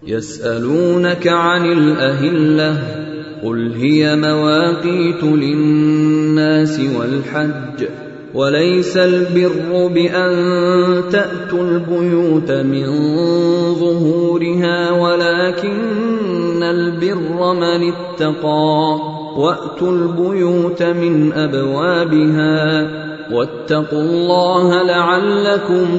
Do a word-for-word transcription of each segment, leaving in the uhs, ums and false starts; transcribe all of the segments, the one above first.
يسألونك عن الأهلة قل هي مواقيت للناس والحج وليس البر بأن تأتوا البيوت من ظهورها ولكن البر من اتقى وأتوا البيوت من أبوابها واتقوا الله لعلكم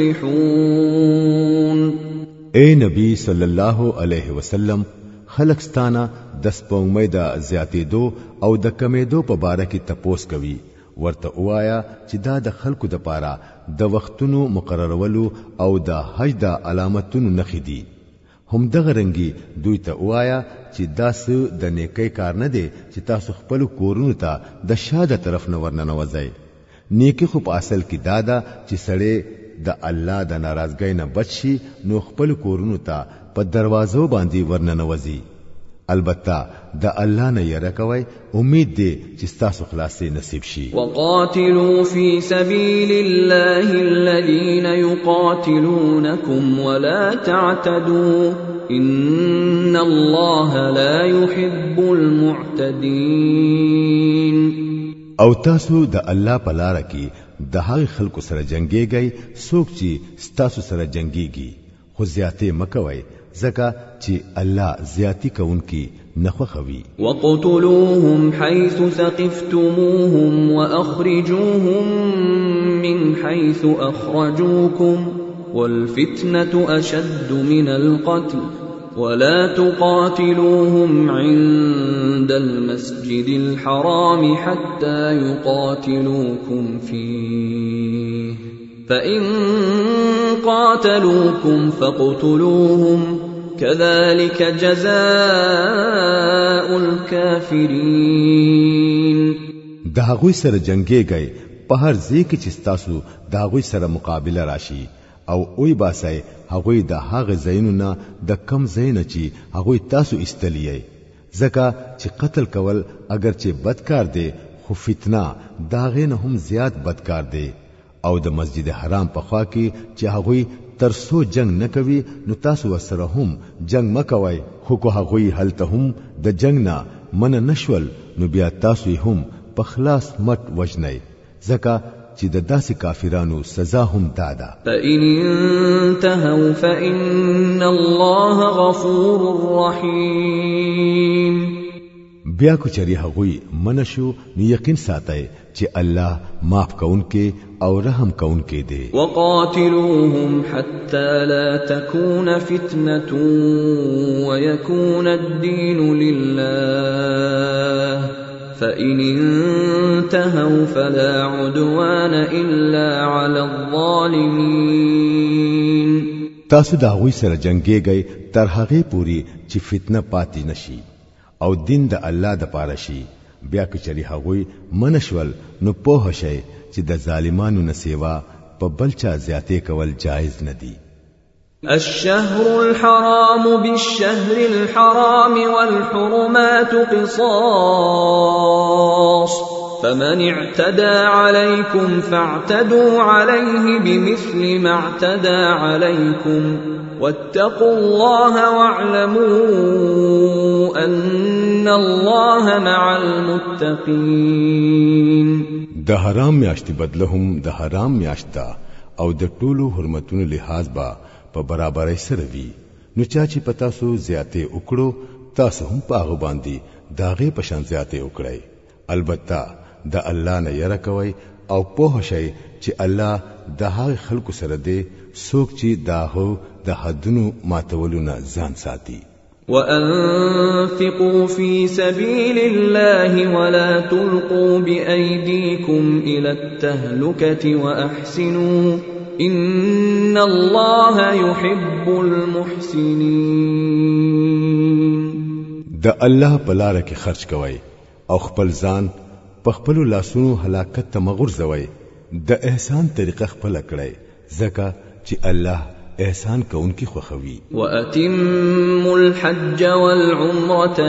تفلحون. اے نبی صلی الله علیه وسلم خلق ستانا د سپوږمۍ د زیاتېدو او د کمېدو په باره کې تپوس کوي ورته وایا چې دا د خلکو د پاره د وختونو مقررولو او د حج د علامتونو نخې دي. هم دغه رنګي دوی ته وایا چې دا څه د نیکی کار نه دی چې تاسو خپل کورونو ته د شاده طرف نه ورننوځئ. نیکی خو په اصل کې دا ده چې سړی د الله د ناراضګۍ نه بچي نو خپل کورونو ته په دروازو باندې ورننوځي. البته د الله نه یره کوي امید دی چې تاسو خلاصي نصیب شي. وقاتلوا في سبيل الله الذين يقاتلونكم ولا تعتدوا ان الله لا يحب المعتدين. او تاسو د الله په لار کې د هغه خلکو سره جنگيږئ څوک چې تاسو سره جنگيږي خو زیاتې مکوئ ځکه چې الله زیاتی کوونکی نه خوښوي. وقتلوهم حيث ثقفتموهم واخرجوهم من حيث اخرجوكم والفتنة اشد من القتل ولا تقاتلوهم عند المسجد الحرام حتى يقاتلوكم فيه فإن قاتلوكم فاقتلوهم كذلك جزاء الكافرين. د هغوی سره جنگيږئ په هر ځای کې چې تاسو د هغوی سره مقابله راشي او اوی باسي هغوی د هغه ځایونو نه د کم ځایونه چې هغوی تاسو استلیای ځکه چې قتل کول اگر چې بدکار دی خو فتنه داغه نه هم زیات بدکار دی. او د مسجد حرام په خوا کې چې هغوی ترسو جنگ نکوي نو تاسو سره هم جنگ مکوئ خو کو هغوی هلته هم د جنگ نه من نشول نو بیا تاسو هم په خلاص مت وجنئ ځکه چې د داسې کافرانو سزا هم دادا. فإن انتهوا فإن الله غفور رحيم. بیا کو چری هغوی منشو نو یقین ساتئ چې الله معاف کونکي او رحم کونکي دی. وقاتلوهم حتى لا تكون فتنة ويكون الدين لله فإن انتهوا فلا عدوان إلا على الظالمين. تاسو دا هغوی سره جنگيږئ تر هغه پوری چې فتنه پاتې نشي او دین د الله د پاره شي. بیا کچري هغوی منشول نو په شي چې د ظالمانو نه سیوا په بلچا زیاتې کول جایز ندي. الشهر الحرام بالشهر الحرام والحرمات قصاص فمن اعتدى عليكم فاعتدوا عليه بمثل ما اعتدى عليكم واتقوا الله واعلموا ان الله مع المتقين. د حرام میاشتې بدلهم د حرام میاشتا او د ټولو حرمتونو لحاظ با په برابرۍ سره وي نو چا چې پتا سو زیاتې وکړو تاسو هم پاغه باندې داغه پشان زیاتې وکړئ. البته د الله نه یره کوي او په شي چې الله د هغه خلکو سره دی څوک چې داهو د حدونو ماتولونه ځان ساتي. وأنفقوا في سبيل الله ولا تلقوا بأيديكم إلى التهلكة وأحسنوا إن الله يحب المحسنين. د الله په لار کې خرج کوئ او خپل ځان په خپل لاسونو هلاکت ته مغورځوئ. د احسان طریقه خپل کړئ ځکه چې الله احسان کونکي خوخوي. واتموا الحج والعمرة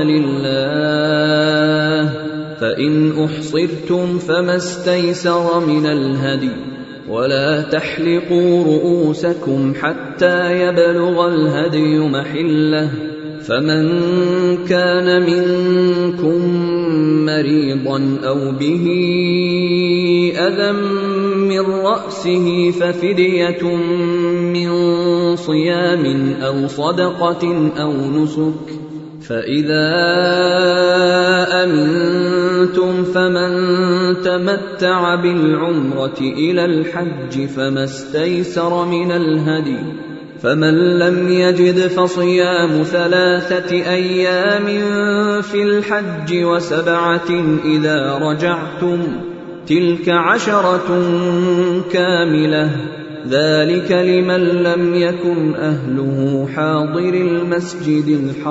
لله فإن أحصرتم فما استيسر من الهدي ولا تحلقوا رؤوسكم حتى يبلغ الهدي محله فمن كان منكم مريضا أو به أذى من رأسه ففدية من صيام أو صدقة أو نسك فإذا أمنتم فمن تمتع بالعمرة إلى الحج فما استيسر من الهدي فمن لم يجد فصيام ثلاثة أيام في الحج وسبعة إذا رجعتم تلك عشرة كاملة ذلك لمن لم يكن أهله حاضر المسجد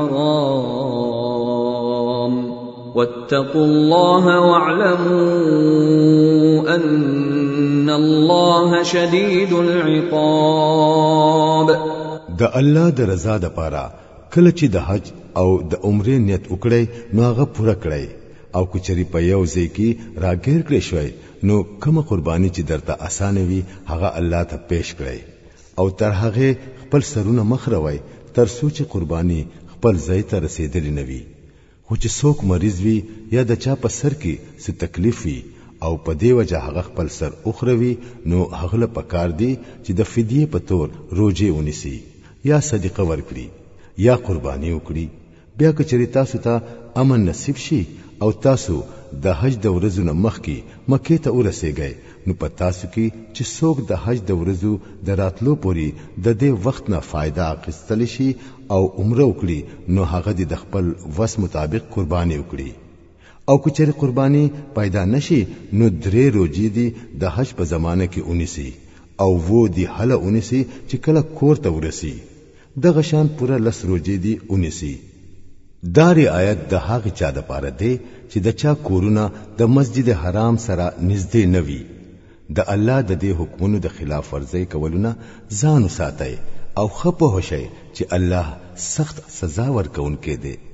الحرام واتقوا الله واعلموا أن الله شديد العقاب. د الله د رضا د پاره کله چې د حج او د عمرې نیت وکړي نو هغه پوره کړئ او کچري په یو ځای کې راګیر کړئ شوي نو کوم قرباني چې درته اسانه وي هغه الله ته پیش کړئ او تر هغه خپل سرونه مخروي تر سوچ قرباني خپل ځای ته رسیدلی نه وي خو چې څوک مریض وي یا د چا په سر کې څه تکلیف وي او په دې وجه هغه خپل سر اخروي نو هغه له پکار دی چې د فدیه په تور روزه ونیسي یا صدقه ورکړي یا قرباني وکړي بیا کچري تاسو ته امن نصیب شي او تاسو د حج د ورځو نه مخکې مکه ته ورسېږئ نو په تاسو کې چې څوک د حج د ورځو د راتلو پوري د دې وخت نه فائدہ اخیستل شي او عمره وکړي نو هغه د خپل وس مطابق قرباني وکړي او کچره قرباني پیدا نشي نو درې روزي دي د حج په زمانه کې اونیسي او وو دی حل اونیسي چې کله کور ته ورسي د غشان پورا لس روزي دي اونیسي. داري آیت د هغه چا د پاره دی چې د چا کورونه د مسجد حرام سره نږدې نوي د الله د دې حکمونو د خلاف ورزي کولونه ځان وساتئ او خپه هوشئ چې الله سخت سزا ورکوونکی دی.